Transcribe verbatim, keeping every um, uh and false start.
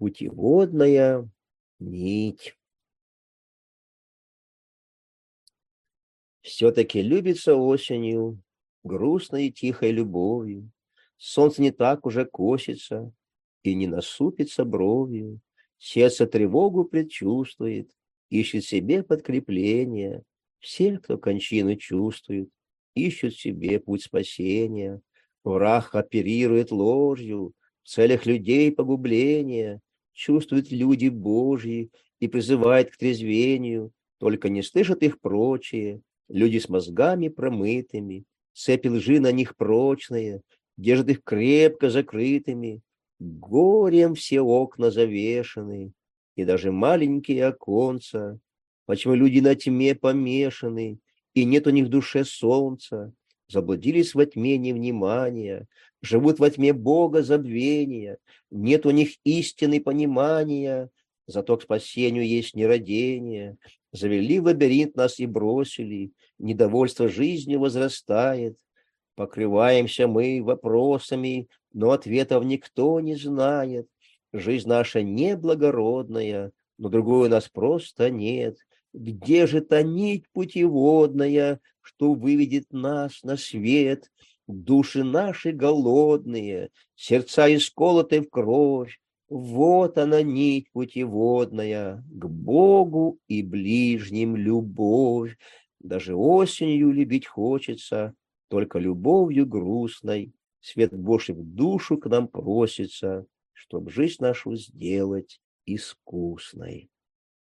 Путеводная нить. Все-таки любится осенью, грустной и тихой любовью. Солнце не так уже косится и не насупится бровью. Сердце тревогу предчувствует, ищет себе подкрепление. Все, кто кончину чувствует, ищут себе путь спасения. Враг оперирует ложью в целях людей погубления. Чувствуют люди Божьи и призывает к трезвению, только не слышат их прочие. Люди с мозгами промытыми, цепи лжи на них прочные, держат их крепко закрытыми. Горем все окна завешаны, и даже маленькие оконца. Почему люди на тьме помешаны, и нет у них в душе солнца? Заблудились во тьме невнимания, живут во тьме Бога забвения, нет у них истины понимания, зато к спасению есть нерадение. Завели в лабиринт нас и бросили, недовольство жизнью возрастает. Покрываемся мы вопросами, но ответов никто не знает. Жизнь наша неблагородная, но другой у нас просто нет. Где же та нить путеводная, что выведет нас на свет? Души наши голодные, сердца исколоты в кровь. Вот она, нить путеводная, к Богу и ближним любовь. Даже осенью любить хочется, только любовью грустной. Свет Божий в душу к нам просится, чтоб жизнь нашу сделать искусной.